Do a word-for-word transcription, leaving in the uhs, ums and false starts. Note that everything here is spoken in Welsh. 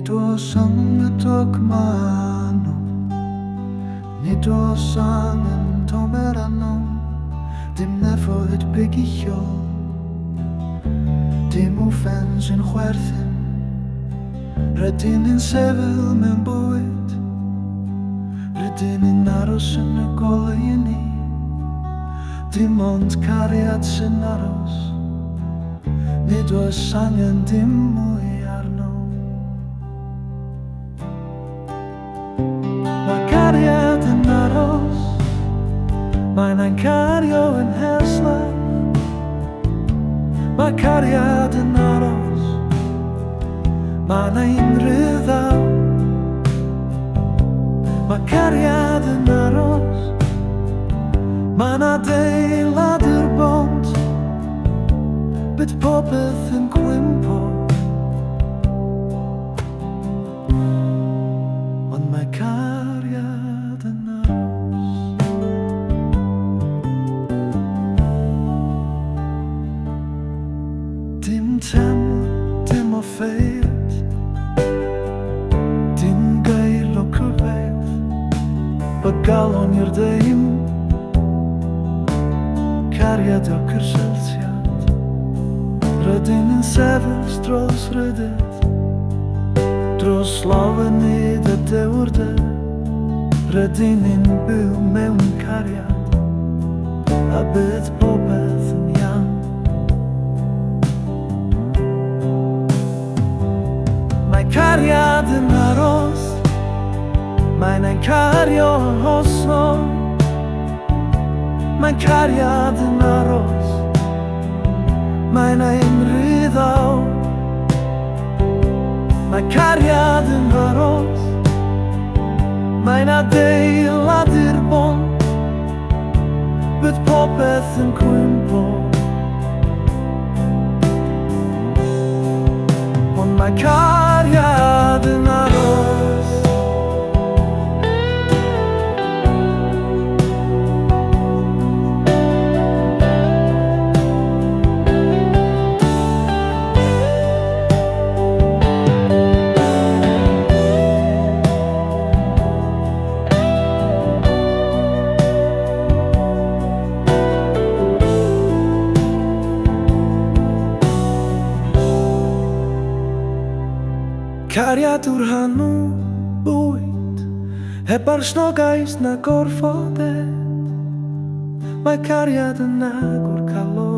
Nito sangatok mano, nito sangen tomerano, dim nefo het biggicho, dim offens in chwerthin, rydyn in sefyl mewn bwyd, rydyn in aros yn y golau i ni, dim ond cariad sy'n aros, nid oes angen dim mwy arno. Mae cariad yn aros, mae'n ein cario yn heslach. Mae cariad yn aros, mae'n ein ryddaw. Mae cariad yn aros, mae'n adeilad i'r bont, bydd popeth yn gwympo. Ond mae cariad yn aros. Dim teml, dim offeiriad, dim gael o cyfeith, bygalon i'r deim, cariad o cyrsyltiad. Rydyn yn sefyll dros rydydd, dros lawynid y dewrder. Rydyn yn byw mewn cariad, a bydd popeth yn iawn. Mae cariad yn aros, mae'n ein cario yn hollol. Mae cariad yn aros, mae'n ein ryddaw. Mae cariad yn aros, mae'n adeilad i'r bont, bydd popeth yn gwympo. Ond mae cariad yn aros. Cariad yw'r hanw bwyd, heb arsnogaeth na gorfodedd. Mae cariad yn agor calon.